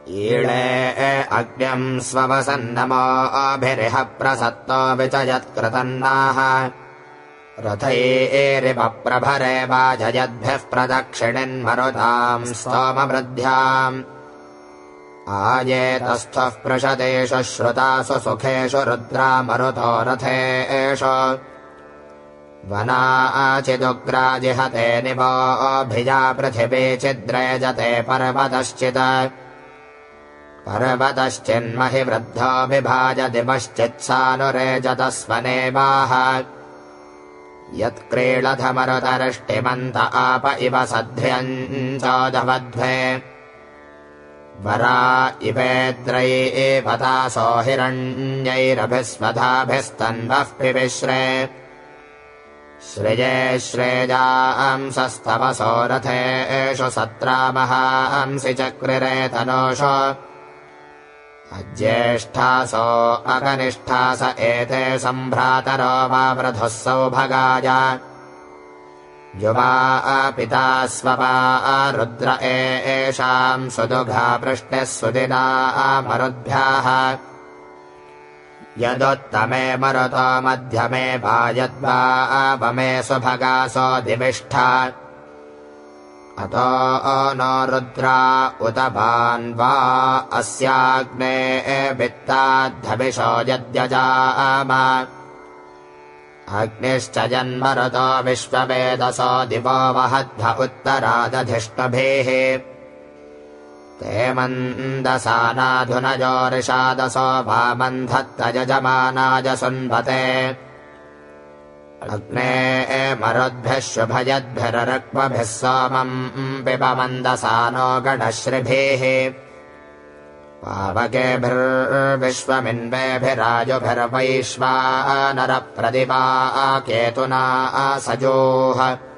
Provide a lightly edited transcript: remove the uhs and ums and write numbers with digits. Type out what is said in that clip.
ईळे अग्न्यम् स्ववसन्नमोभिरिह प्रसत्तो विचयत्कृतन्नाः रथैरिवप्रभरे वाजयद्भिः प्रदक्षिणिन्मरुताम् स्तोमवृद्ध्याम् आयेतस्थः पृषदेषु श्रुतासु सुखेषु रुद्रा मरुतो रथेषु वनाचिदुग्राजिहते निवोभिजा पृथिवी छिद्रेजते पर्वतश्चिन्महि वृद्धो विभाज दिवश्चित्सानुरेजतस्वनेवाः यत्क्रीडधमरुतरिष्टिमन्त आप इव सध्र्यञ्चोदवध्वे वरा इवेद्रैवतासो हिरण्यैरभिस्वधाभिस्तन्वः पिविश्रे श्रिये श्रेजांसस्तवसो रथेषु सत्रामहांसि चक्रिरे तनोषु अज्येष्ठासो अकनिष्ठास एते सम्भ्रातरो वावृधुः सौभगाय युवा पिता स्वपा रुद्र एषाम् सुदुघा वृष्टिः सुदिना मरुद्भ्याः यदुत्तमे मरुतो मध्यमे वायद्वावमे सुभगासो दिविष्ठा अतो नो रुद्रा उत भान्वा अस्याग्ने वित्ताद्धविषो यद्यजाम अग्निश्च जन्मरुतो विश्ववेदसो दिवो वहद्भ उत्तरादधिष्टभिः ते मन्दसानाधुनजोरिषादसो वामन्धत्तयजमानाय सुन्वते अग्ने मरुद्भिः शुभयद्भिरक्मभिः सोमम् पिबमन्दसानो गणश्रिभिः पावकेभिर्विश्वमिन्वेभिराजुभिर्वैश्वानरप्रदिवा केतुना सजोः